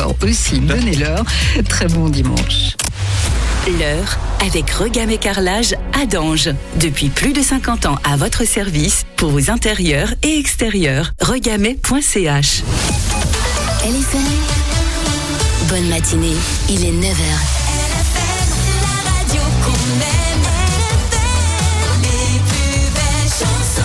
alors aussi, donnez-leur. Très bon dimanche. L'heure avec Regamme et Carrelage à Dange. Depuis plus de 50 ans à votre service pour vos intérieurs et extérieurs. Regamet.ch. LFM, bonne matinée, il est 9h. LFM, la radio qu'on aime, LFM, les plus belles chansons.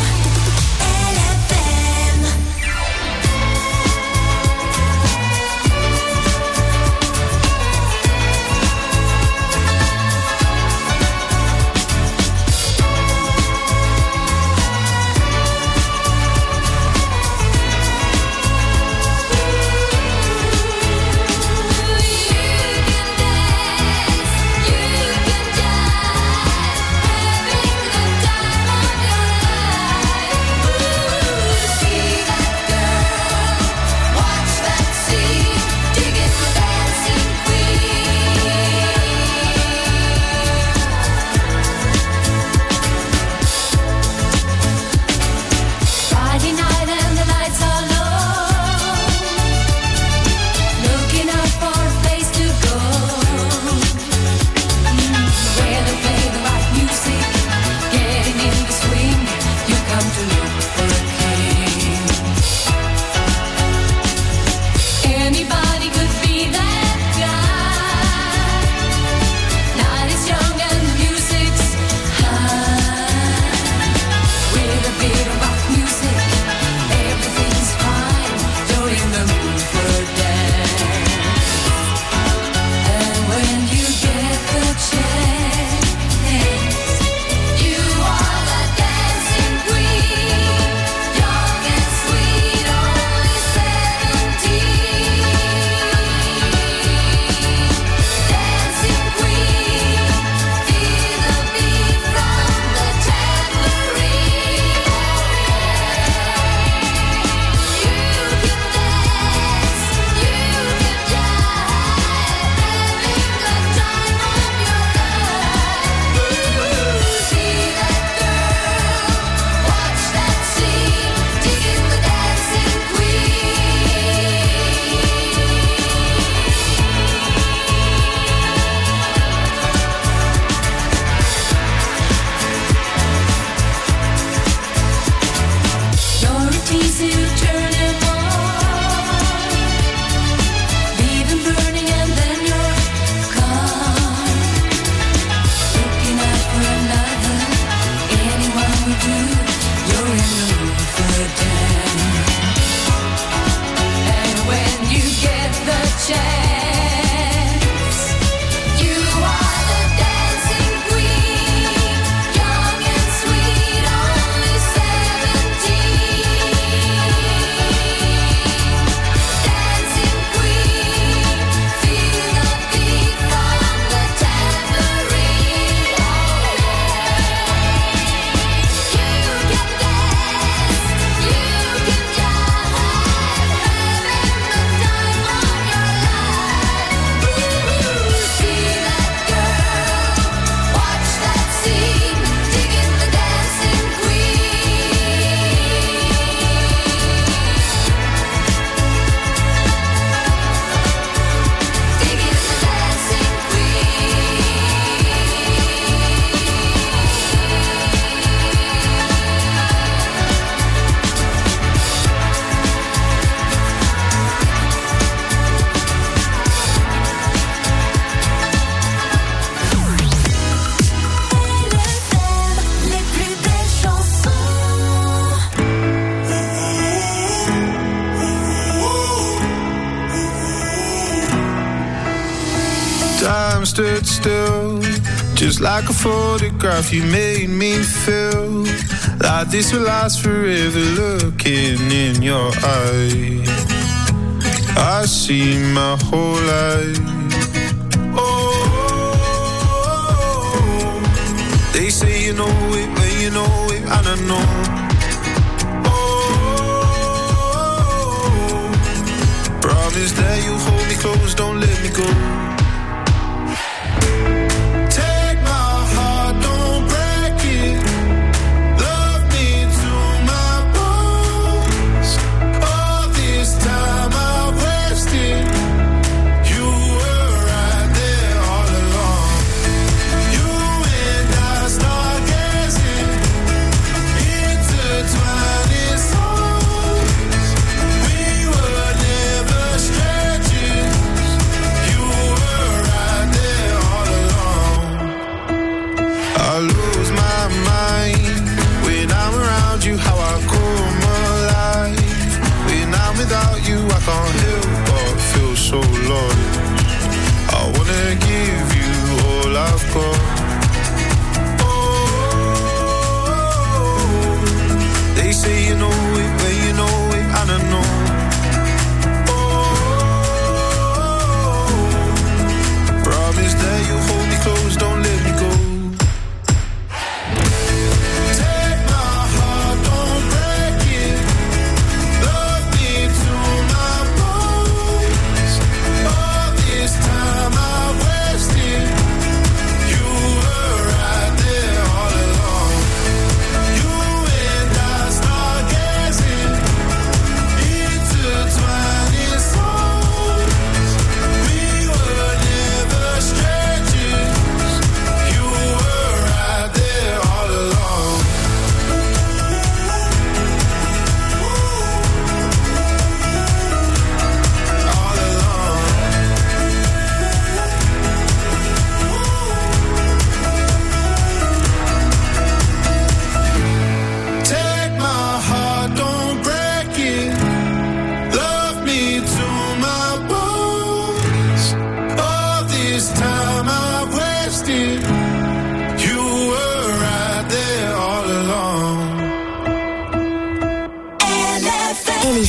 Stood still, just like a photograph. You made me feel like this will last forever. Looking in your eyes, I see my whole life. Oh, they say you know it when you know it, and I know. Oh, promise that you'll hold me close, don't let me go.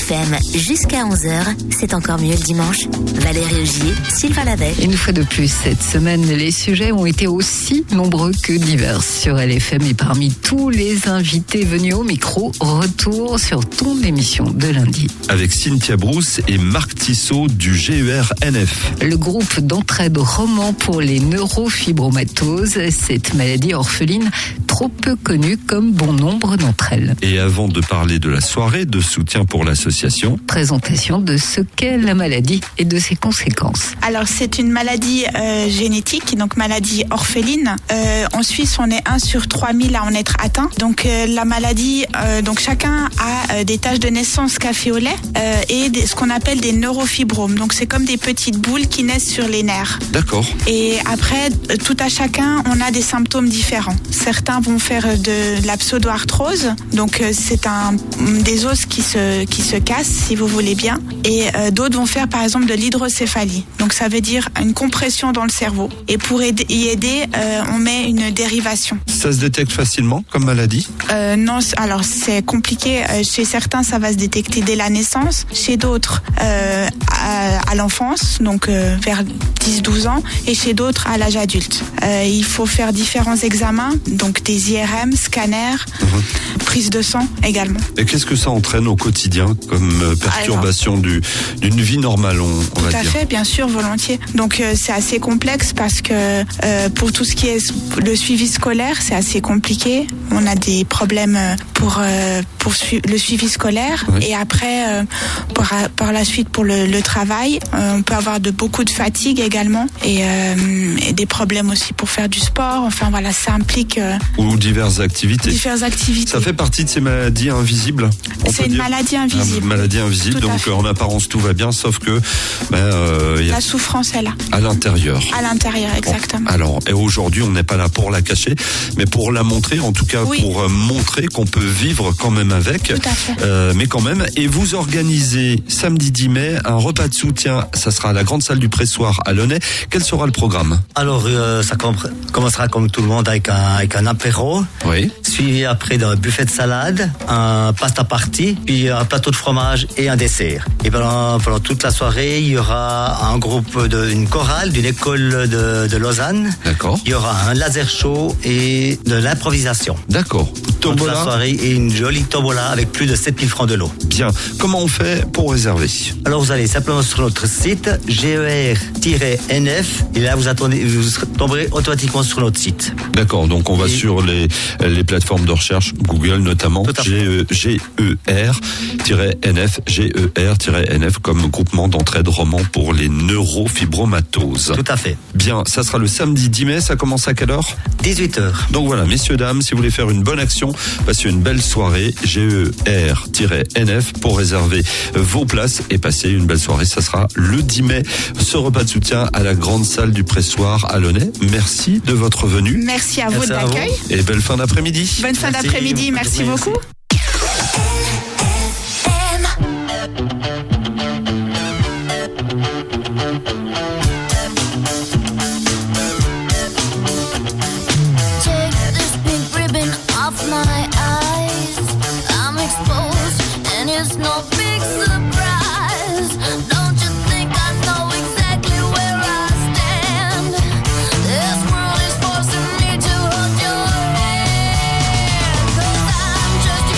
LFM jusqu'à 11h. C'est encore mieux le dimanche. Valérie Augier, Sylvain Lavey. Une fois de plus, cette semaine, les sujets ont été aussi nombreux que divers sur LFM et parmi tous les invités venus au micro, retour sur ton émission de lundi. Avec Cynthia Brousse et Marc Tissot du GER-NF. Le groupe d'entraide roman pour les neurofibromatoses, cette maladie orpheline trop peu connue comme bon nombre d'entre elles. Et avant de parler de la soirée de soutien pour l'association, présentation de ce qu'est la maladie et de ses conséquences. Alors c'est une maladie génétique, donc maladie orpheline. En Suisse, on est 1 sur 3000 à en être atteint. Donc la maladie, donc chacun a des taches de naissance café au lait et ce qu'on appelle des neurofibromes. Donc c'est comme des petites boules qui naissent sur les nerfs. D'accord. Et après, tout à chacun, on a des symptômes différents. Certains vont faire de la pseudo-arthrose, donc c'est des os qui se cassent, si vous voulez bien. Et d'autres vont faire par exemple de l'hydrocéphalie. Donc ça veut dire une compression dans le cerveau. Et pour y aider, on met une dérivation. Ça se détecte facilement comme maladie ? Non, alors c'est compliqué. Chez certains, ça va se détecter dès la naissance. Chez d'autres, à l'enfance, donc vers 10-12 ans. Et chez d'autres, à l'âge adulte. Il faut faire différents examens, donc des IRM, scanners, prise de sang également. Et qu'est-ce que ça entraîne au quotidien comme perturbation d'une vie normale, on va dire ? Tout à fait, bien sûr, volontiers. Donc c'est assez complexe parce que pour tout ce qui est le suivi scolaire, c'est assez compliqué. On a des problèmes pour le suivi scolaire. Oui. Et après, par la suite, pour le travail, on peut avoir beaucoup de fatigue également et des problèmes aussi pour faire du sport. Enfin voilà, ça implique... ou diverses activités. Ça fait partie de ces maladies invisibles. C'est une maladie invisible. Une maladie invisible, donc en apparence tout va bien, sauf que... la souffrance est là. À l'intérieur. À l'intérieur, exactement. Bon, alors, et aujourd'hui, on n'est pas là pour la cacher, mais pour la montrer, en tout cas pour montrer qu'on peut vivre quand même avec. Tout à fait. Mais quand même. Et vous organisez samedi 10 mai un repas de soutien. Ça sera à la grande salle du pressoir à Launay. Quel sera le programme ? Alors, ça commencera comme tout le monde avec un apéro. Oui. Suivi après d'un buffet de salade, un pasta party, puis un plateau de fromage et un dessert. Et pendant toute la soirée, il y aura un groupe une chorale d'une école de Lausanne. D'accord. Il y aura un laser show et de l'improvisation. D'accord. Toute la soirée et une jolie tombola avec plus de 7000 francs de lot. Bien. Comment on fait pour réserver ? Alors vous allez simplement sur notre site GER-NF et là vous tomberez automatiquement sur notre site. D'accord. Donc on va sur les plateformes de recherche, Google notamment, GER-NF, GER-NF comme groupement d'entraide roman pour les neurofibromatoses. Tout à fait. Bien, ça sera le samedi 10 mai, ça commence à quelle heure ? 18h. Donc voilà, messieurs, dames, si vous voulez faire une bonne action, passez une belle soirée, GER-NF pour réserver vos places et passer une belle soirée. Ça sera le 10 mai, ce repas de soutien à la grande salle du pressoir à Launay. Merci de votre venue. Merci à vous de l'accueil. Et belle fin d'après-midi. Bonne fin d'après-midi, merci beaucoup. Just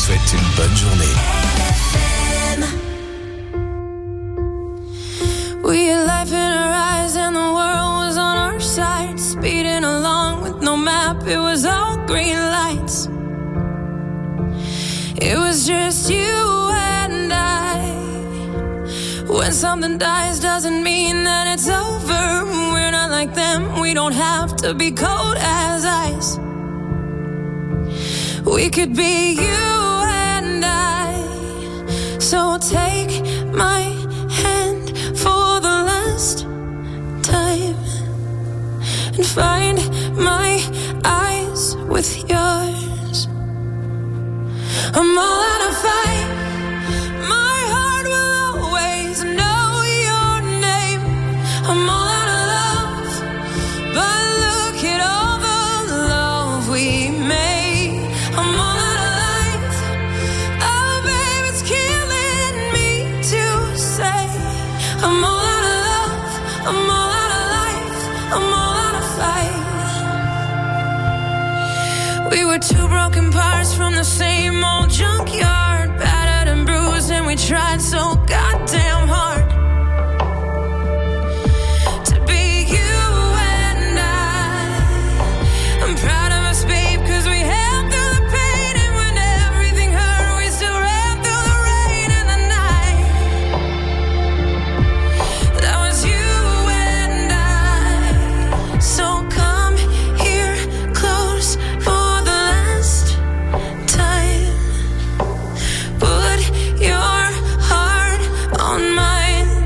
souhaite une bonne journée. We had life in our eyes and the world was on our side. Speeding along with no map, it was all green lights. It was just you and I. When something dies doesn't mean that it's over. We're not like them, we don't have to be cold as ice. We could be you and I. So take my hand for the last time and find my eyes with yours. I'm all out of fight. My heart will always know your name. I'm all out of love, but look at all the love we made. I'm all out of life. Oh, babe, it's killing me to say. I'm all out of love. I'm all out of life. I'm all out of fight. We were two broken parts from the same old junkyard, battered and bruised, and we tried so goddamn hard to be you and I'm proud of us, babe, 'cause we held through the pain, and when everything hurt, we still ran through the rain and the night. That was you and I. So come here close for the last time. Put your heart on mine.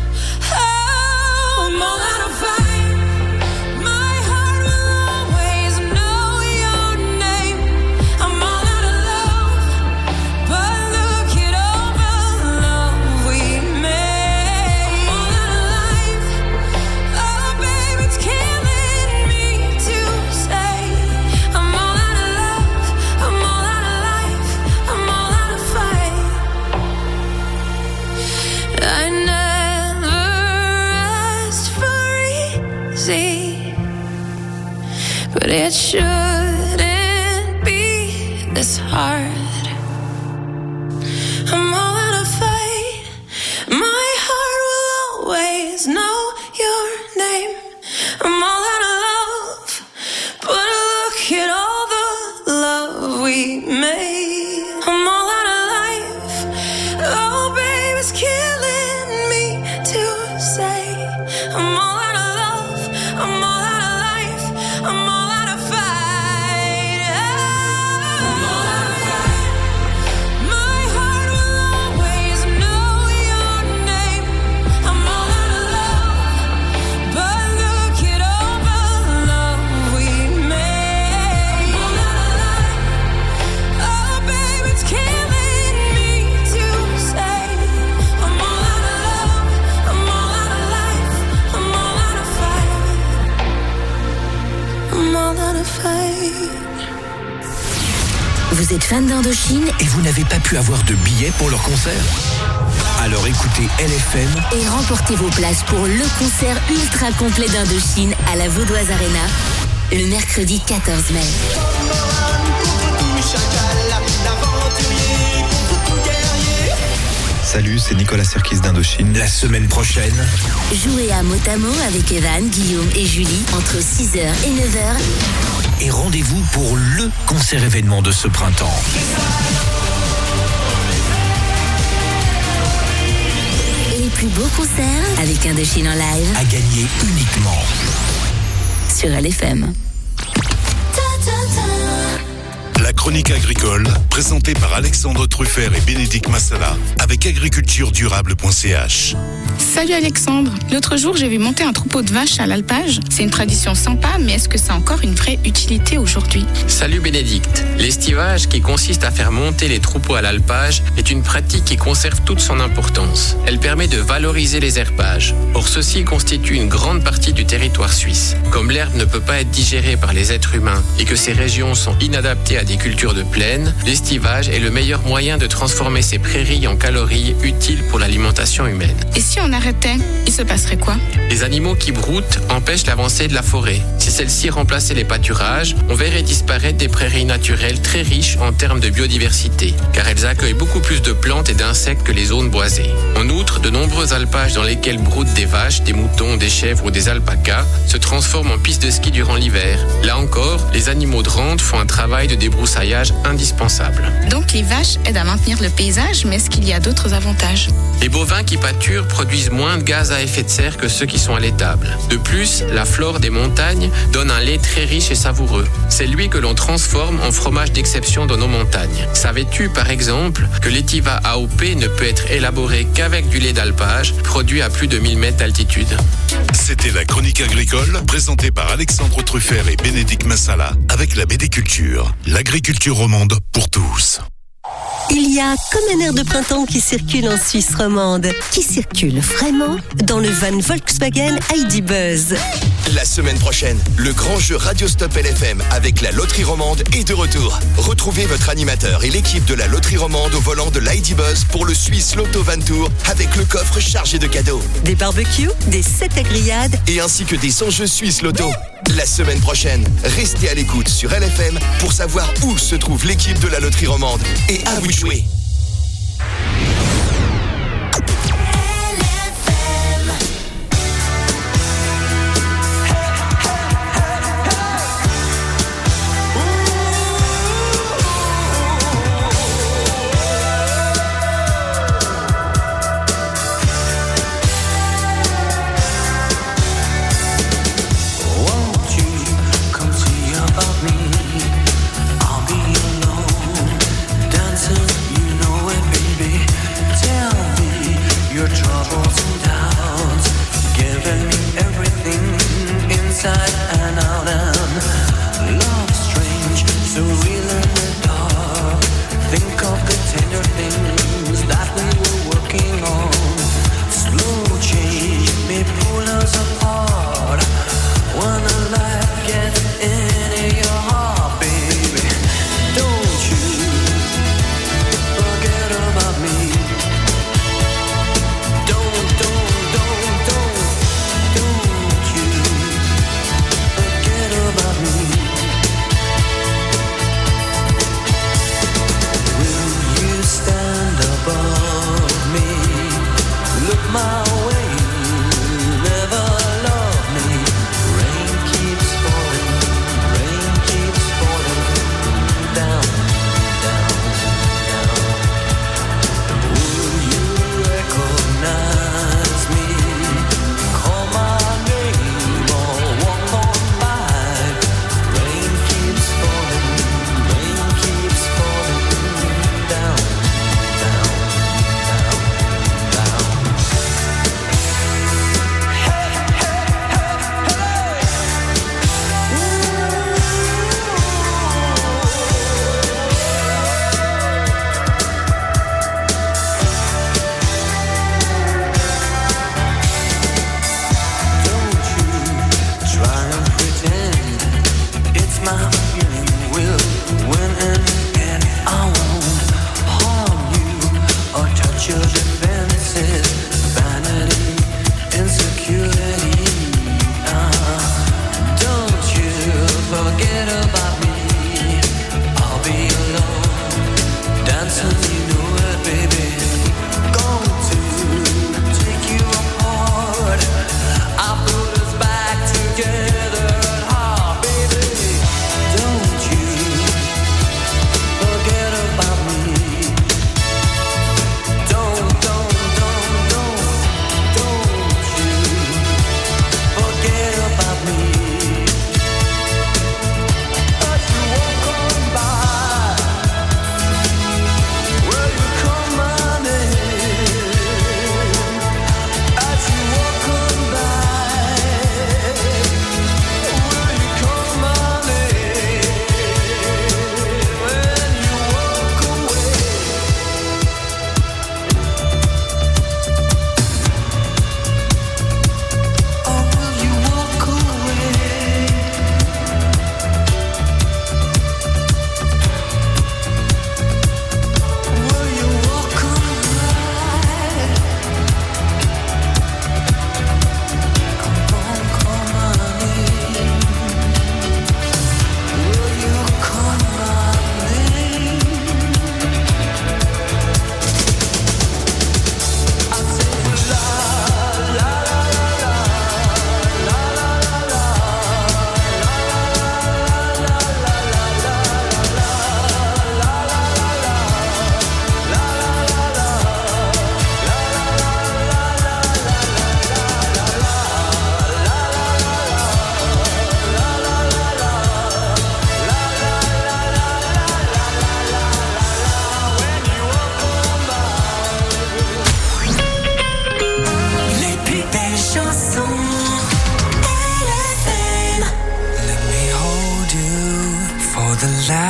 Oh, I'm all out of fight. My heart will always know your name. I'm all out of love, but look at all the love we made. I'm all out of life. Oh, babe, it's killing me to say. I'm all out of love. I'm all out of life. I'm all out of fight. I never asked for easy, but it shouldn't be this hard. I'm all out of fight. My heart will always know your name. I'm all out of love, but look at all the love we made. I'm all out of life. Oh, babe, it's killing me to say. I'm all out of love. I'm all out of life. I'm all out of fight. I'm all out of fight. My heart will always know your name. I'm all out of love, but look at all the love we made. I'm all out of life. Oh, babe, it's killing me to say. I'm all out of love. I'm all out of life. I'm all out of fight. I'm all out of fight. Vous êtes fan d'Indochine Et vous n'avez pas pu avoir de billets pour leur concert? Alors écoutez LFM et remportez vos places pour le concert ultra complet d'Indochine à la Vaudoise Arena le mercredi 14 mai. Salut, c'est Nicolas Sirkis d'Indochine. La semaine prochaine, Jouez à Motamo avec Evan, Guillaume et Julie entre 6h et 9h. et rendez-vous pour le concert événement de ce printemps. Et les plus beaux concerts avec Indochine en live À gagner uniquement sur LFM. La chronique agricole, présentée par Alexandre Truffert et Bénédicte Massala, avec agriculturedurable.ch. Salut Alexandre. L'autre jour, j'ai vu monter un troupeau de vaches à l'alpage. C'est une tradition sympa, mais est-ce que ça a encore une vraie utilité aujourd'hui? Salut Bénédicte. L'estivage, qui consiste à faire monter les troupeaux à l'alpage, est une pratique qui conserve toute son importance. Elle permet de valoriser les herbages. Or, ceux-ci constituent une grande partie du territoire suisse. Comme l'herbe ne peut pas être digérée par les êtres humains et que ces régions sont inadaptées à des l'agriculture de plaine, l'estivage est le meilleur moyen de transformer ces prairies en calories utiles pour l'alimentation humaine. Et si on arrêtait, il se passerait quoi? Les animaux qui broutent empêchent l'avancée de la forêt. Si celle-ci remplaçait les pâturages, on verrait disparaître des prairies naturelles très riches en termes de biodiversité, car elles accueillent beaucoup plus de plantes et d'insectes que les zones boisées. En outre, de nombreux alpages dans lesquels broutent des vaches, des moutons, des chèvres ou des alpacas se transforment en pistes de ski durant l'hiver. Là encore, les animaux de rente font un travail de débroussaillage indispensable. Donc les vaches aident à maintenir le paysage, mais est-ce qu'il y a d'autres avantages? Les bovins qui pâturent produisent moins de gaz à effet de serre que ceux qui sont à l'étable. De plus, la flore des montagnes donne un lait très riche et savoureux. C'est lui que l'on transforme en fromage d'exception dans nos montagnes. Savais-tu, par exemple, que l'étiva AOP ne peut être élaboré qu'avec du lait d'alpage, produit à plus de 1000 mètres d'altitude? C'était la chronique agricole, présentée par Alexandre Truffert et Bénédicte Massala, avec la BD Culture, l'agriculture romande pour tous. Il y a comme un air de printemps qui circule en Suisse romande, qui circule vraiment dans le van Volkswagen ID Buzz. La semaine prochaine, le grand jeu Radio Stop LFM avec la Loterie Romande est de retour. Retrouvez votre animateur et l'équipe de la Loterie Romande au volant de l'ID Buzz pour le Suisse Lotto Van Tour avec le coffre chargé de cadeaux. Des barbecues, des sets à grillades et ainsi que des enjeux Suisse Lotto. La semaine prochaine, restez à l'écoute sur LFM pour savoir où se trouve l'équipe de la Loterie Romande. Et à vous de jouer.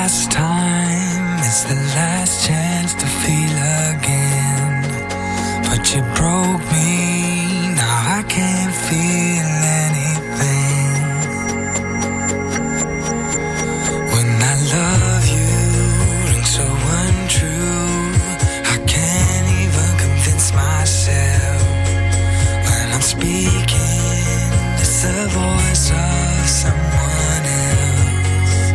last time, it's the last chance to feel again. But you broke me, now I can't feel anything. When I love you, rings so untrue, I can't even convince myself. When I'm speaking, it's the voice of someone else.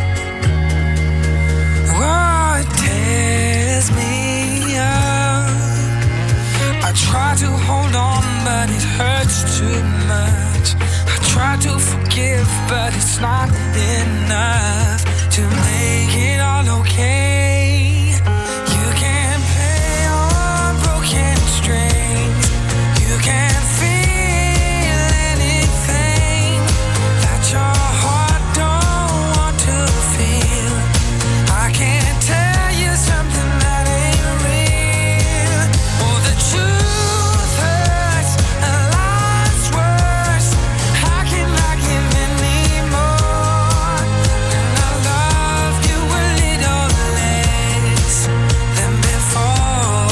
Oh, it tears me up. I try to hold on, but it hurts too much. I try to forgive, but it's not enough to make it all okay. You can't play on broken strings. You can't feel anything that your heart don't want to feel. I can't tell you something that ain't real. Oh, the truth hurts and life's worse. How can I give anymore? And I love you a little less than before.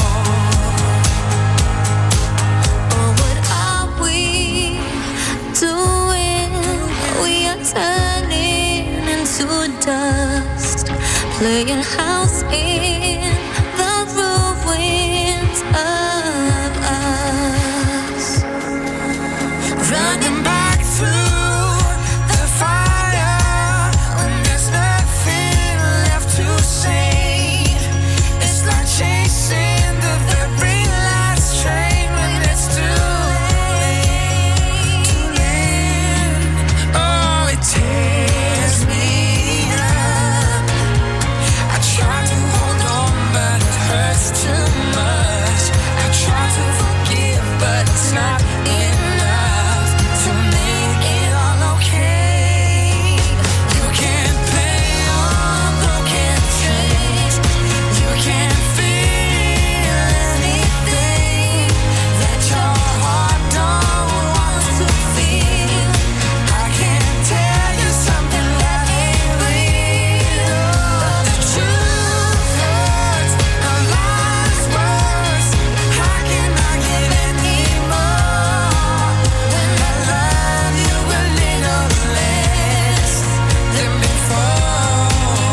Oh, what are we doing? We are turning into dust, playing house in the ruins of us. Running back through the fire when there's nothing left to say. It's like chasing the very last train when it's too late. Too late. Oh, it tears me up. I try to hold on, but it hurts too much. I try to forgive, but it's not enough to make it all okay. You can't play on broken strings. You can't feel anything that your heart don't want to feel. I can't tell you something that ain't real. The truth hurts and life's worse. How can I give anymore when I love you a little less than before?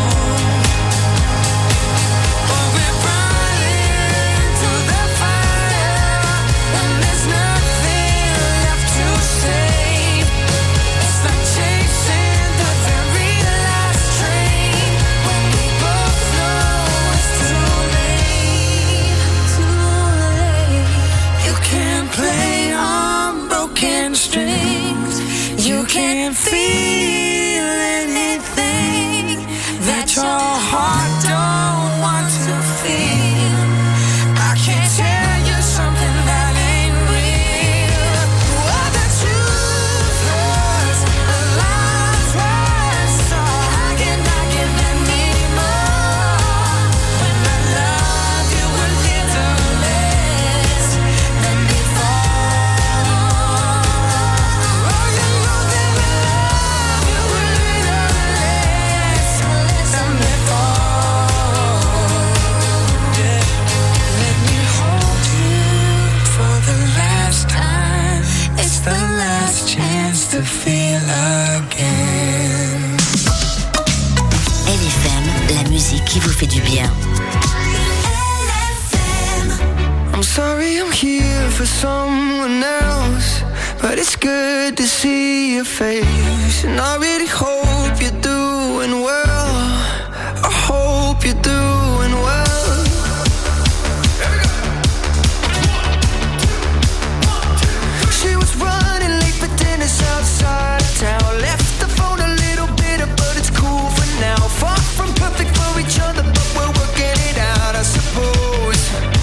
Oh, we're running to the fire when there's nothing left to save. It's like chasing the very last train when we both know it's too late. Too late. You can't play on broken strings. You can't feel anything that your heart don't want to feel. I can't tell you something that ain't real. Oh, the truth hurts and life's worse. So how can I give anymore when I love you a little less than before? Oh, you know that I love you a little less than before. Yeah. Let me hold you for the last time. It's the last chance to feel again. LFM, la musique qui vous fait du bien. I'm sorry I'm here for someone else, but it's good to see your face. And I really hope you're doing well. I hope you're doing well. She was running late for dinner's outside town. Left the phone a little bitter, but it's cool for now. Far from perfect for each other, but we're working it out, I suppose.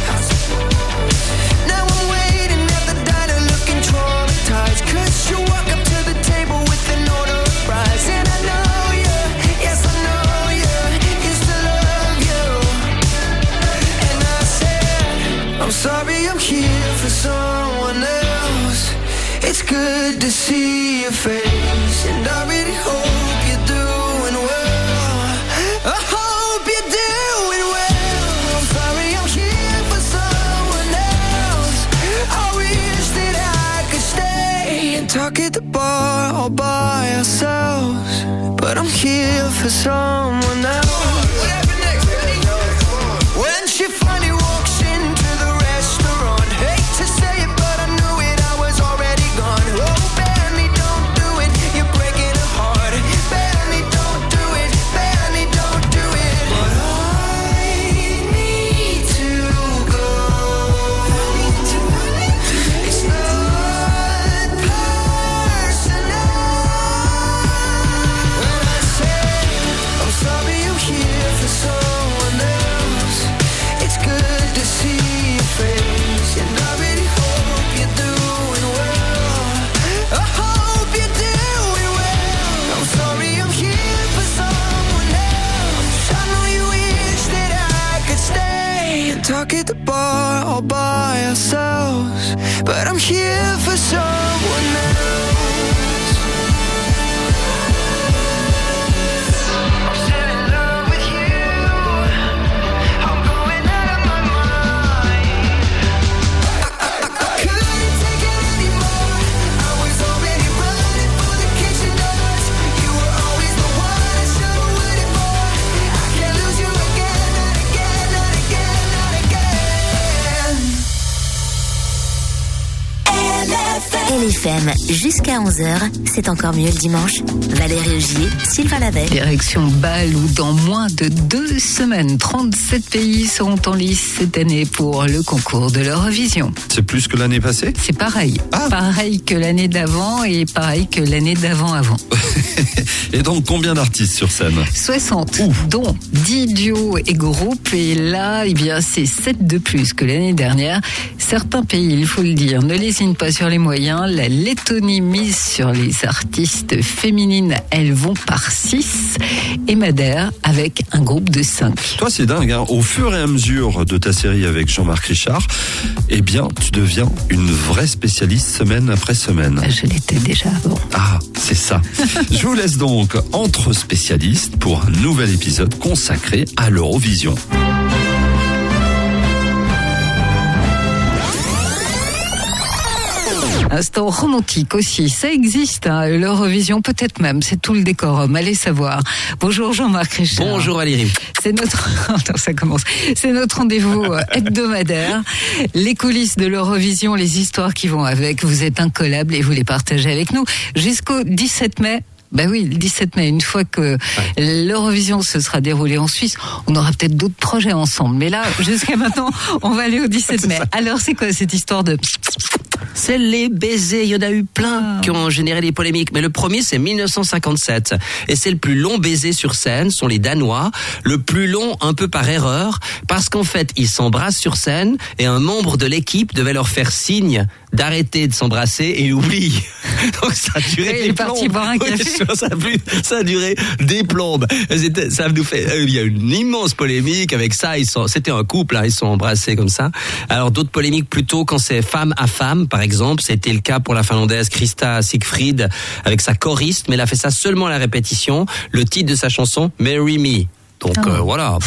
Now I'm waiting at the diner looking traumatized, 'cause you walk up to the table with an order of fries. And I know you, yes I know you, used to love you. And I said, I'm sorry I'm here for someone else. It's good to see your face, and I really hope you're doing well. talk at the bar all by ourselves, but I'm here for someone else. When she finally walks into the restaurant, hate to say it, but I knew it, I was already gone. Oh, Benny, don't do it, you're breaking her heart. Benny, don't do it, Benny, don't do it. But I need to go. It's not personal. When I say I'm sorry, I'm here for someone else. It's good to see your face, and I really hope you're doing well. I hope you're doing well. I'm sorry, I'm here for someone else. I know you wish that I could stay and talk at the bar all by ourselves, but I'm here for someone else. I'm still in love with you. I'm going out of my mind. I couldn't take it anymore. I was already running for the kitchen doors. You were always the one I should have waited for. I can't lose you again, not again, not again, not again. LFM, jusqu'à 11h, c'est encore mieux le dimanche. Valérie Augier, Sylvain Lavelle. Direction Bâle où dans moins de 2 semaines, 37 pays seront en lice cette année pour le concours de l'Eurovision. C'est plus que l'année passée? C'est pareil. Pareil que l'année d'avant et pareil que l'année d'avant-avant. Et donc, combien d'artistes sur scène? 60, dont 10 duos et groupes. Et là, eh bien, c'est 7 de plus que l'année dernière. Certains pays, il faut le dire, ne lésinent pas sur les moyens. La Lettonie mise sur les artistes féminines. Elles vont par 6. Et Madère avec un groupe de 5. Toi, c'est dingue, hein. Au fur et à mesure de ta série avec Jean-Marc Richard, eh bien, tu deviens une vraie spécialiste semaine après semaine. Je l'étais déjà avant. Ah, c'est ça. Je vous laisse donc entre spécialistes pour un nouvel épisode consacré à l'Eurovision. Instant romantique aussi, ça existe, hein, l'Eurovision peut-être même, c'est tout le décorum, allez savoir. Bonjour Jean-Marc Richard. Bonjour Valérie. C'est notre, ça commence. C'est notre rendez-vous hebdomadaire. Les coulisses de l'Eurovision, les histoires qui vont avec, vous êtes incollables et vous les partagez avec nous jusqu'au 17 mai. Ben oui, le 17 mai, une fois que l'Eurovision se sera déroulée en Suisse, on aura peut-être d'autres projets ensemble. Mais là, jusqu'à maintenant, on va aller au 17 mai. Alors, c'est quoi cette histoire de... C'est les baisers, il y en a eu plein qui ont généré des polémiques. Mais le premier, c'est 1957. Et c'est le plus long baiser sur scène, sont les Danois. Le plus long, un peu par erreur, parce qu'en fait, ils s'embrassent sur scène et un membre de l'équipe devait leur faire signe d'arrêter de s'embrasser et il oublie. Donc ça a duré des plombes. Il est parti boire un café. Ça a duré des plombes. Ça nous fait, il y a une immense polémique avec ça. C'était un couple, hein, ils sont embrassés comme ça. Alors d'autres polémiques plutôt quand c'est femme à femme, par exemple. C'était le cas pour la Finlandaise Krista Sigfrid avec sa choriste, mais elle a fait ça seulement à la répétition. Le titre de sa chanson, Marry Me. Donc voilà.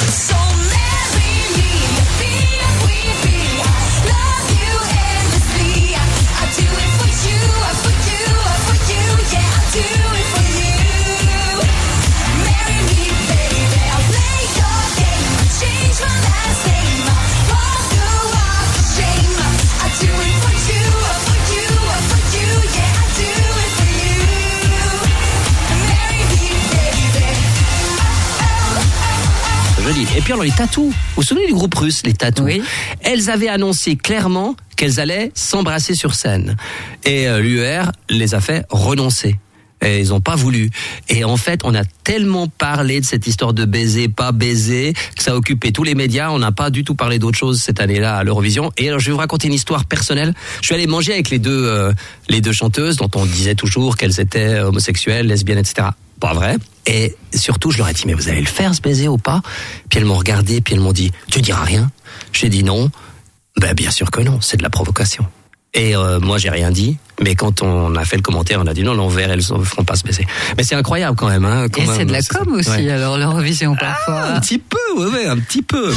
Et puis alors les Tatous, vous vous souvenez du groupe russe, les Tatous? Oui. Elles avaient annoncé clairement qu'elles allaient s'embrasser sur scène. Et l'UR les a fait renoncer. Et ils n'ont pas voulu. Et en fait, on a tellement parlé de cette histoire de baiser, pas baiser, que ça a occupé tous les médias. On n'a pas du tout parlé d'autre chose cette année-là à l'Eurovision. Et alors, je vais vous raconter une histoire personnelle. Je suis allé manger avec les deux chanteuses dont on disait toujours qu'elles étaient homosexuelles, lesbiennes, etc. Pas vrai. Et surtout, je leur ai dit, mais vous allez le faire, ce baiser ou pas? Puis elles m'ont regardé, puis elles m'ont dit, tu diras rien? J'ai dit non. Ben, bien sûr que non, c'est de la provocation. Et moi, j'ai rien dit. Mais quand on a fait le commentaire, on a dit non, l'envers, elles ne feront pas se baiser. Mais c'est incroyable quand même. Hein, et c'est de la com aussi, ouais. Alors l'Eurovision parfois. Un petit peu, ouais, un petit peu.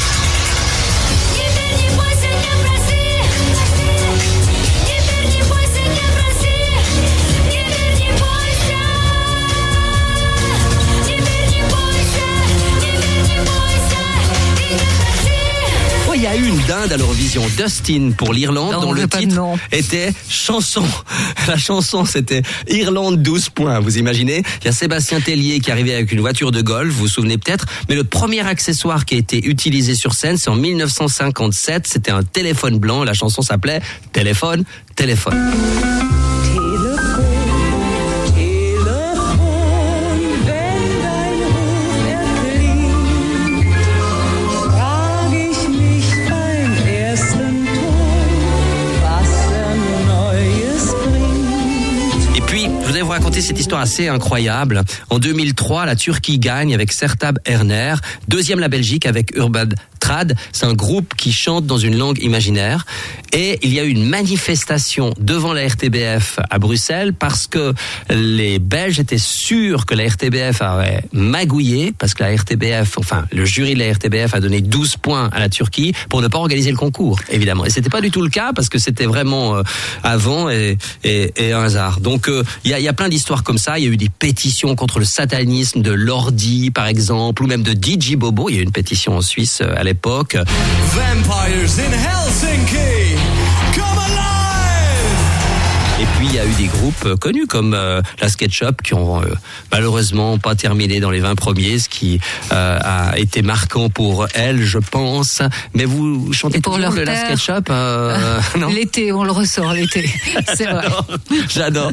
d'Inde à l'Eurovision. Dustin pour l'Irlande, Non, dont on le veut pas de titre nom. était chanson. La chanson, c'était Irlande 12 points. Vous imaginez? Il y a Sébastien Tellier qui arrivait avec une voiture de golf, vous vous souvenez peut-être. Mais le premier accessoire qui a été utilisé sur scène, c'est en 1957. C'était un téléphone blanc. La chanson s'appelait Téléphone, téléphone. Je voudrais vous raconter cette histoire assez incroyable. En 2003, la Turquie gagne avec Sertab Erener. Deuxième, la Belgique avec Urban Trad. C'est un groupe qui chante dans une langue imaginaire. Et il y a eu une manifestation devant la RTBF à Bruxelles parce que les Belges étaient sûrs que la RTBF avait magouillé, parce que la RTBF, enfin, le jury de la RTBF a donné 12 points à la Turquie pour ne pas organiser le concours, évidemment. Et c'était pas du tout le cas parce que c'était vraiment avant et un hasard. Donc, il y a plein d'histoires comme ça. Il y a eu des pétitions contre le satanisme de Lordi, par exemple, ou même de DJ Bobo. Il y a eu une pétition en Suisse à l'époque. Vampires in Helsinki, come alive! Et puis il y a eu des groupes connus comme la SketchUp qui ont malheureusement pas terminé dans les 20 premiers, ce qui a été marquant pour elles, je pense. Mais vous chantez pour toujours leur la terre, SketchUp non? L'été, on le ressort l'été. C'est vrai. J'adore.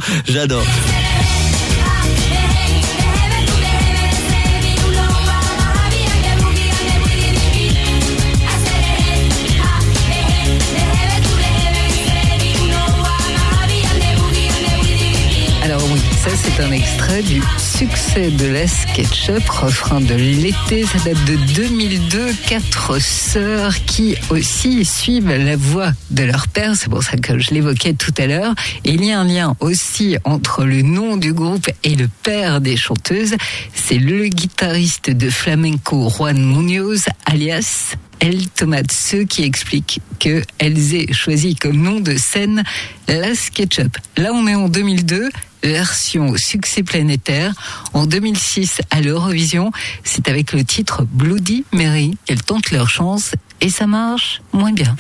Alors oui, ça c'est un extrait du succès de la SketchUp, refrain de l'été, ça date de 2002, 4 sœurs qui aussi suivent la voix de leur père, c'est pour ça que je l'évoquais tout à l'heure, et il y a un lien aussi entre le nom du groupe et le père des chanteuses, c'est le guitariste de flamenco Juan Muñoz, alias El Tomate, ce qui explique qu'elles aient choisi comme nom de scène la SketchUp. Là, on est en 2002, version succès planétaire. En 2006, à l'Eurovision, c'est avec le titre Bloody Mary qu'elles tentent leur chance et ça marche moins bien.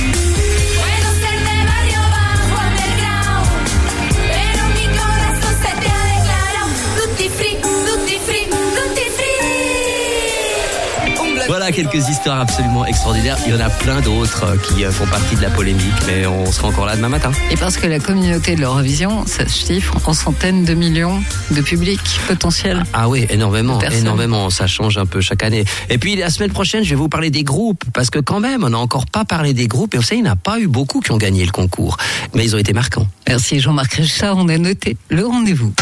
Voilà quelques histoires absolument extraordinaires. Il y en a plein d'autres qui font partie de la polémique, mais on sera encore là demain matin. Et parce que la communauté de l'Eurovision, ça se chiffre en centaines de millions de publics potentiels. Ah oui, énormément. Ça change un peu chaque année. Et puis la semaine prochaine, je vais vous parler des groupes, parce que quand même, on n'a encore pas parlé des groupes. Et vous savez, il n'y en a pas eu beaucoup qui ont gagné le concours, mais ils ont été marquants. Merci Jean-Marc Richard, on a noté le rendez-vous.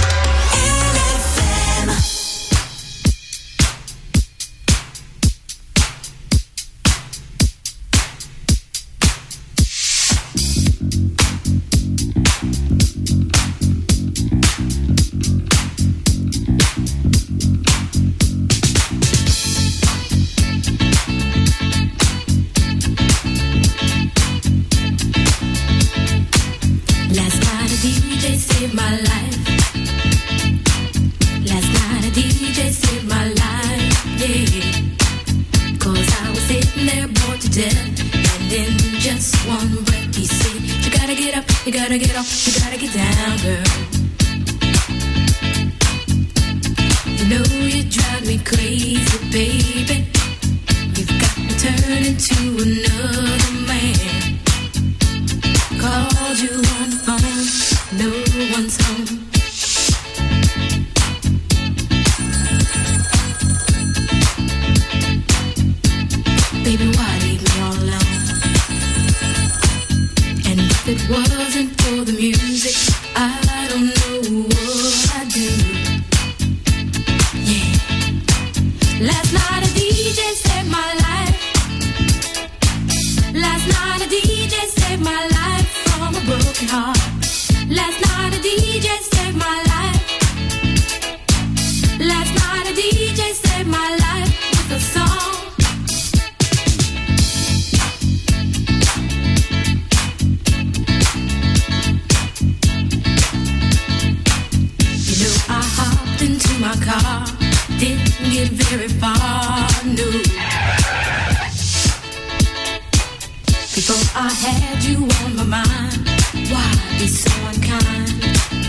had you on my mind. Why be so unkind?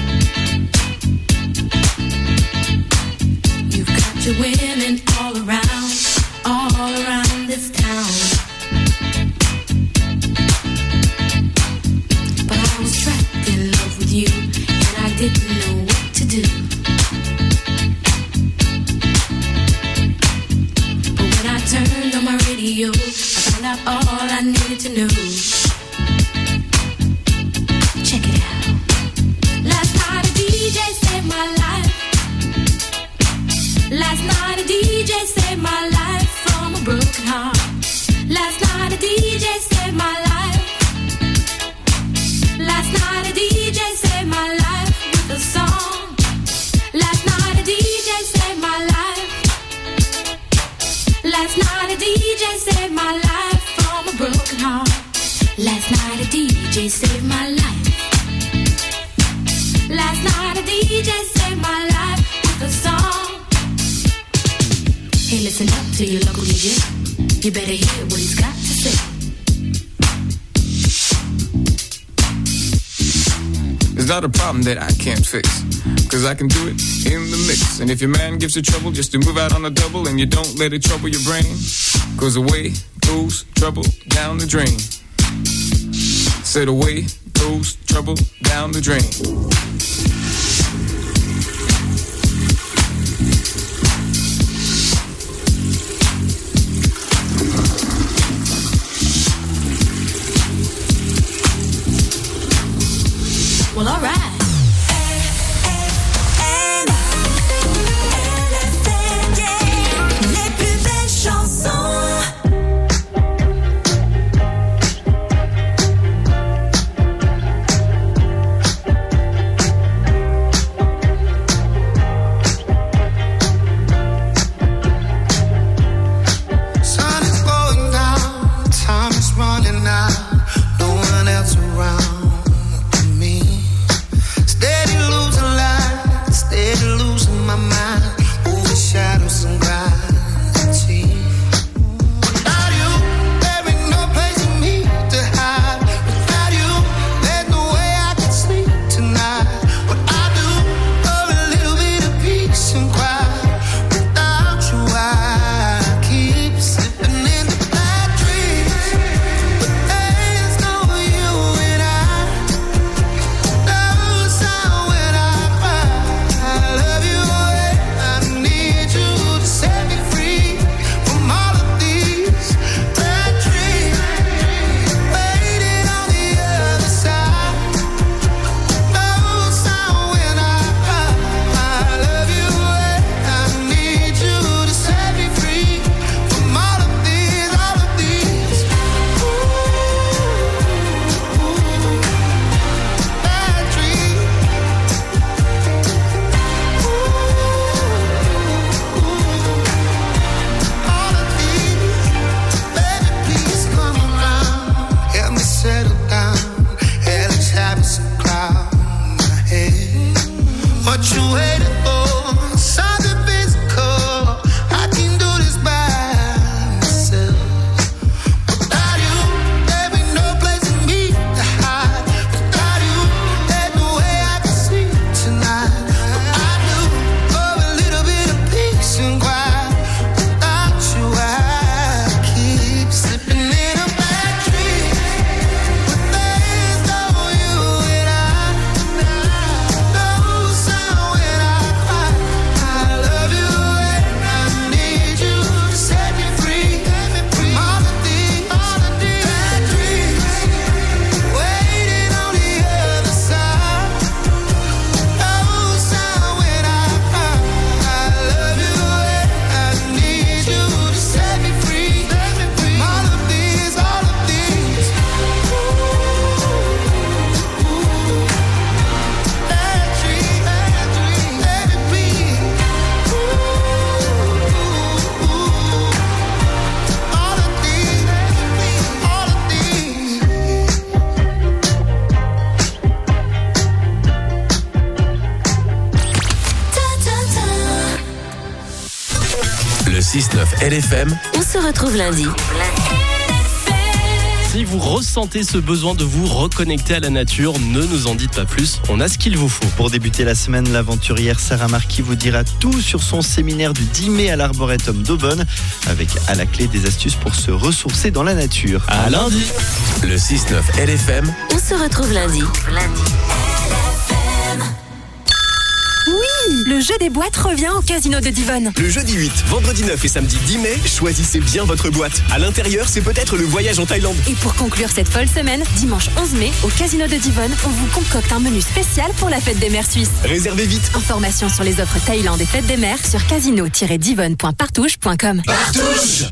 You've got your women all around this town. But I was trapped in love with you, and I didn't know what to do. But when I turned on my radio, I found out all I needed to know. Check it out. Last night a DJ saved my life. Last night a DJ saved my life from a broken heart. Last night a DJ saved my life. Last night a DJ saved my life with a song. Last night a DJ saved my life. Last night a DJ saved my life from a broken heart. Last night a DJ saved my life. Last night a DJ saved my life with a song. Hey, listen up to your local DJ. You better hear what he's got to say. It's not a problem that I can't fix, 'cause I can do it in the mix. And if your man gives you trouble, just to move out on the double, and you don't let it trouble your brain, 'cause away goes trouble down the drain. Said away goes trouble down the drain. Well, all right. Les plus belles chansons. Sun is going down, time is running out, no one else around. Steady losing my mind, over shadows and gravity. Without you, there ain't no place for me to hide. Without you, there's no way I can sleep tonight. What I do for a little bit of peace and quiet. Without you, I keep slipping into bad dreams. But there's no you and I. No sound when I cry. I love you and I need you to set me free from all of these bad dreams. Waiting on the other side. No sound when I cry. I love you and I need you to set me free from all of these bad dreams. All of these, baby, please come around. Help me settle down. Hell is having some cloud in my head. What you waiting for? Something physical. I can do this by myself. Without you, there ain't no place for me to hide. Without you, there's no way I can sleep tonight. What I do for a little bit of peace and quiet. Without you, I keep slipping in a bad dream. But there's no you and I. No sound when I cry. I love you and I need you to set me free from all of these bad dreams. Waiting on the other side. No sound when I cry. I love you and I need you to set me free from all of these bad dreams. Baby, please. All of these, all of these. Le 6-9 LFM. On se retrouve lundi. Si vous ressentez ce besoin de vous reconnecter à la nature, ne nous en dites pas plus, on a ce qu'il vous faut. Pour débuter la semaine, l'aventurière Sarah Marquis vous dira tout sur son séminaire du 10 mai à l'Arboretum d'Aubonne, avec à la clé des astuces pour se ressourcer dans la nature. À lundi. Le 6-9 LFM. On se retrouve lundi. Oui, le jeu des boîtes revient au Casino de Divonne. Le jeudi 8, vendredi 9 et samedi 10 mai, choisissez bien votre boîte. À l'intérieur, c'est peut-être le voyage en Thaïlande. Et pour conclure cette folle semaine, dimanche 11 mai, au Casino de Divonne, on vous concocte un menu spécial pour la fête des mers suisses. Réservez vite. Informations sur les offres Thaïlande et fête des mers sur casino-divonne.partouche.com. Partouche.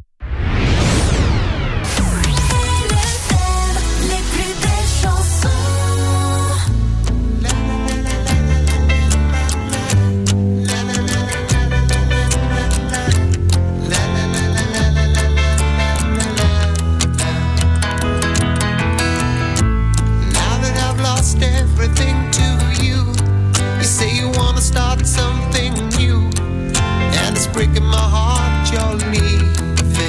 Start something new, and it's breaking my heart you're leaving.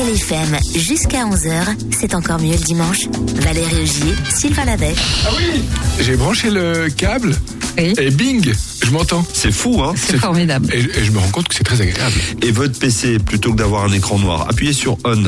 LFM jusqu'à 11h, c'est encore mieux le dimanche. Valérie Augier, Sylvain Lavey. Ah oui, j'ai branché le câble et bing, je m'entends. C'est fou, hein? C'est formidable. Et je me rends compte que c'est très agréable. Et votre PC, plutôt que d'avoir un écran noir, appuyez sur On.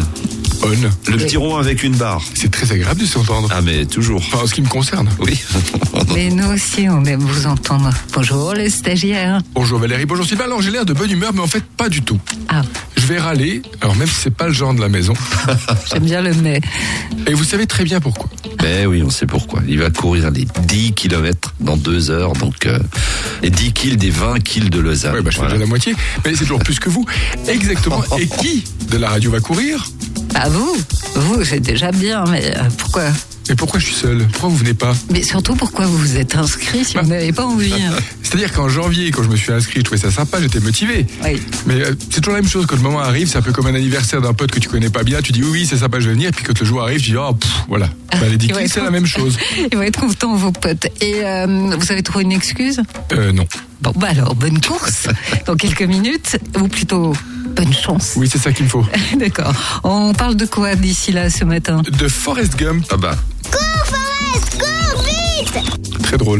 Le petit rond avec une barre. C'est très agréable de s'entendre. Ah mais toujours. Enfin, en ce qui me concerne. Oui. Mais nous aussi, on aime vous entendre. Bonjour les stagiaires. Bonjour Valérie, bonjour Sylvain. Alors j'ai l'air de bonne humeur, mais en fait pas du tout. Ah. Je vais râler, alors même si c'est pas le genre de la maison. J'aime bien le mais. Et vous savez très bien pourquoi. Ben oui, on sait pourquoi. Il va courir les 10 km dans 2 heures, donc les 10 kills des 20 kills de Lausanne. Oui, je fais déjà la moitié, mais c'est toujours plus que vous. Exactement. Et qui de la radio va courir? Ah vous, c'est déjà bien, mais pourquoi? Mais pourquoi je suis seul? Pourquoi vous venez pas? Mais surtout, pourquoi vous vous êtes inscrit si vous n'avez pas envie? C'est-à-dire qu'en janvier, quand je me suis inscrit, je trouvais ça sympa, j'étais motivé. Oui. Mais c'est toujours la même chose, quand le moment arrive, c'est un peu comme un anniversaire d'un pote que tu connais pas bien, tu dis oui, c'est sympa, je vais venir, et puis quand le jour arrive, tu dis voilà. Les 10 kills, c'est la même chose. Ils vont être contents, vos potes. Et vous avez trouvé une excuse? Non. Bon, alors, bonne course dans quelques minutes, ou plutôt bonne chance. Oui, c'est ça qu'il me faut. D'accord. On parle de quoi d'ici là ce matin? De Forrest Gump. Ah bah. Cours, Forrest, cours vite! Très drôle.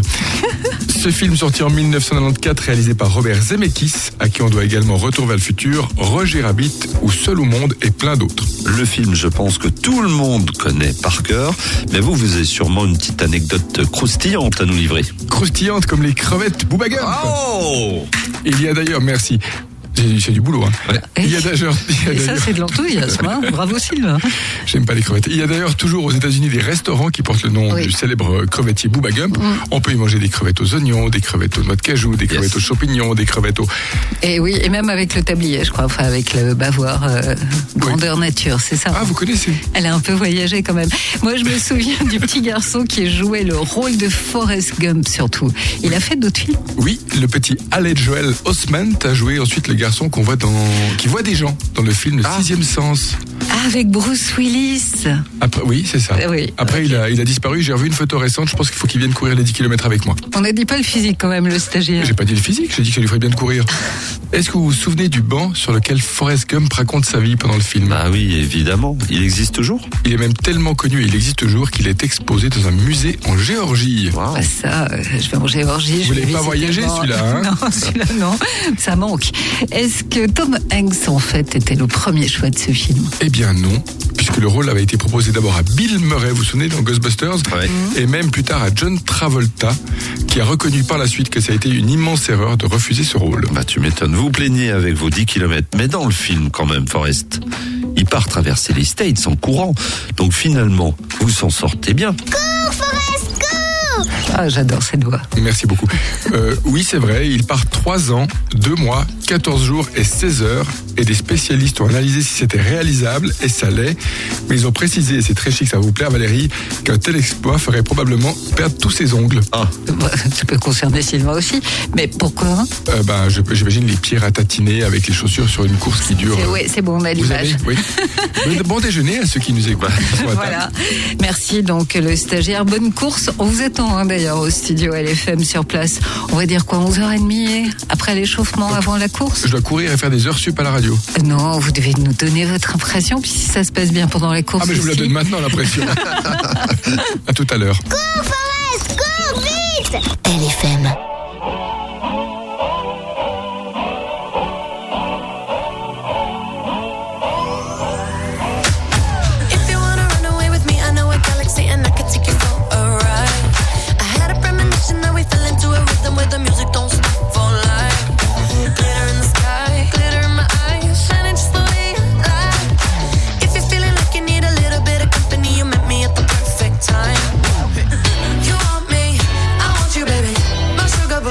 Ce film sorti en 1994, réalisé par Robert Zemeckis, à qui on doit également Retour vers le futur, Roger Rabbit ou Seul au monde et plein d'autres. Le film, je pense que tout le monde connaît par cœur, mais vous avez sûrement une petite anecdote croustillante à nous livrer. Croustillante comme les crevettes Bubba Gump. Oh! Il y a d'ailleurs, merci. C'est du boulot, hein. Ouais. Il y a d'ailleurs. Et ça, c'est de l'enthousiasme, hein. Bravo Sylvain. J'aime pas les crevettes. Il y a d'ailleurs toujours aux États-Unis des restaurants qui portent le nom du célèbre crevettier Bubba Gump. On peut y manger des crevettes aux oignons, des crevettes aux noix de cajou, des crevettes aux champignons, des crevettes aux. Et oui, et même avec le tablier, je crois, enfin avec le bavoir grandeur nature, c'est ça. Ah, vous connaissez? Elle a un peu voyagé quand même. Moi, je me souviens du petit garçon qui jouait le rôle de Forrest Gump surtout. Il a fait d'autres films? Oui, le petit Alec Joel Osment a joué ensuite le garçon qu'on voit qui voit des gens dans le film Le Sixième Sens. Ah, avec Bruce Willis. Après, oui, c'est ça. Oui. Après, il a disparu. J'ai revu une photo récente. Je pense qu'il faut qu'il vienne courir les 10 km avec moi. On n'a dit pas le physique quand même, le stagiaire. J'ai pas dit le physique. J'ai dit que ça lui ferait bien de courir. Est-ce que vous vous souvenez du banc sur lequel Forrest Gump raconte sa vie pendant le film? Ah oui, évidemment. Il existe toujours? Il est même tellement connu et il existe toujours qu'il est exposé dans un musée en Géorgie. Wow. Bah ça, je vais en Géorgie. Vous voulez pas voyager celui-là, hein? Non, celui-là non. Ça manque. Est-ce que Tom Hanks, en fait, était le premier choix de ce film? Eh bien non, puisque le rôle avait été proposé d'abord à Bill Murray, vous vous souvenez, dans Ghostbusters, et même plus tard à John Travolta, qui a reconnu par la suite que ça a été une immense erreur de refuser ce rôle. Bah tu m'étonnes, vous plaignez avec vos 10 km, mais dans le film quand même, Forrest, il part traverser les States en courant, donc finalement, vous s'en sortez bien. Cours, Forrest, cours! Ah, j'adore cette voix. Merci beaucoup. Oui, c'est vrai, il part 3 ans, 2 mois, 14 jours et 16 heures, et des spécialistes ont analysé si c'était réalisable, et ça l'est, mais ils ont précisé, et c'est très chic, ça va vous plaire Valérie, qu'un tel exploit ferait probablement perdre tous ses ongles. Ah. Ça peut concerner Sylvain aussi, mais pourquoi? J'imagine les pieds ratatinés avec les chaussures sur une course qui dure. Oui, c'est bon, on a l'image. Oui. Bon déjeuner à ceux qui nous écoutent. Voilà. Merci donc le stagiaire. Bonne course. On vous attend d'ailleurs au studio LFM sur place. On va dire quoi, 11h30 après l'échauffement, avant la course? Je dois courir et faire des heures sup à la radio. Non, vous devez nous donner votre impression, puis si ça se passe bien pendant la course. Ah mais je vous la donne maintenant l'impression. À tout à l'heure. Cours, Forrest, cours vite! LFM. Where the music don't stop for life. Glitter in the sky, glitter in my eyes, shining just the way you like. If you're feeling like you need a little bit of company, you met me at the perfect time. You want me, I want you, baby. My sugar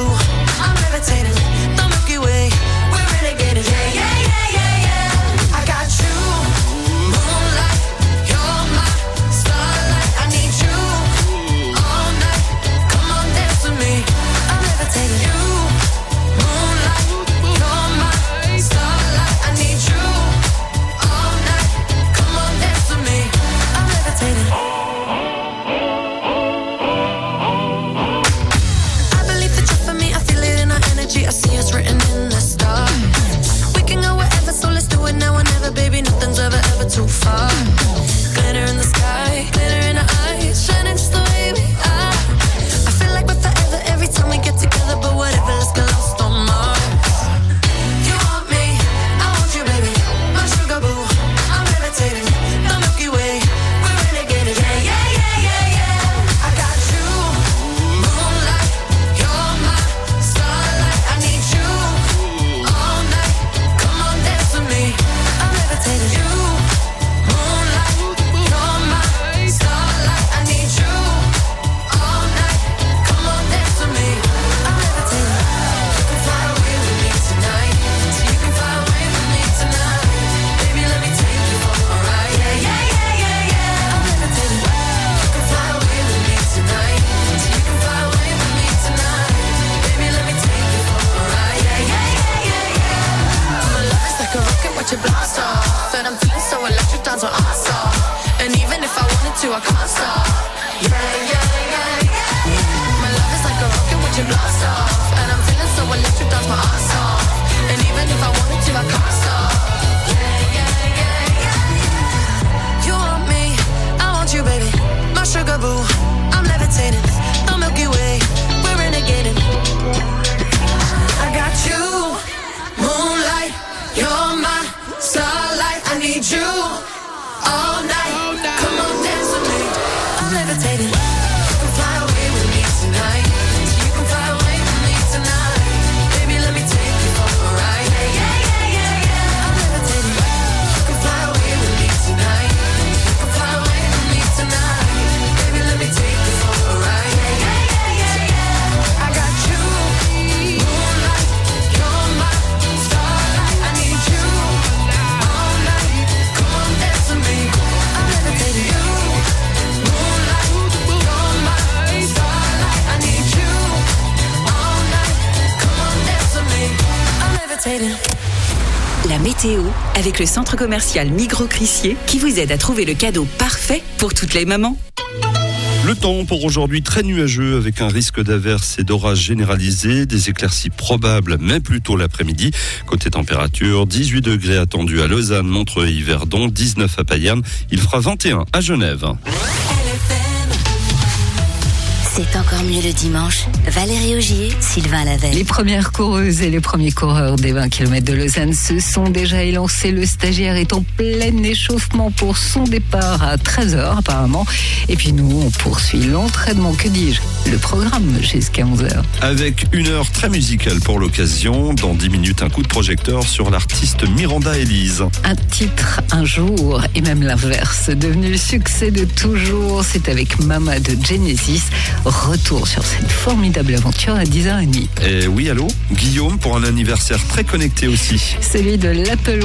to, I can't stop. Yeah, yeah, yeah, yeah. My love is like a rocket with your blast off. And I'm feeling so electric, that's my ass off. And even if I wanted to, I can't stop. Yeah, yeah, yeah, yeah. You want me, I want you, baby. My sugar boo, I'm levitating. The Milky Way, we're renegading. I got you, moonlight, you're my starlight. I need you all night. Come on, dance with me. I'm levitating. You can fly away with me tonight. You can fly away with me tonight. Baby, let me take you for a ride. Yeah, yeah, yeah, yeah. I'm levitating. You can fly away with me tonight. You can fly away with me tonight. Baby, let me take you for a ride. Yeah, yeah, yeah, yeah. I got you, moonlight, you're my starlight. I need you all night. Come on, dance with me. I'm levitating. You, moonlight, you're my starlight. I need you all night. Come on, dance with me. I'm levitating. La météo avec le centre commercial Migros Crissier qui vous aide à trouver le cadeau parfait pour toutes les mamans. Le temps pour aujourd'hui très nuageux avec un risque d'averses et d'orages généralisés, des éclaircies probables mais plus tôt l'après-midi. Côté température, 18 degrés attendus à Lausanne, Montreuil, Verdon, 19 à Payerne. Il fera 21 à Genève. C'est encore mieux le dimanche. Valérie Augier, Sylvain Lavelle. Les premières coureuses et les premiers coureurs des 20 km de Lausanne se sont déjà élancés. Le stagiaire est en plein échauffement pour son départ à 13h apparemment. Et puis nous, on poursuit l'entraînement, que dis-je, le programme jusqu'à 11h. Avec une heure très musicale pour l'occasion. Dans 10 minutes, un coup de projecteur sur l'artiste Miranda Elise. Un titre, un jour, et même l'inverse, devenu succès de toujours. C'est avec Mama de Genesis. Retour sur cette formidable aventure à 10h30. Et oui, allô, Guillaume, pour un anniversaire très connecté aussi. Celui de l'Apple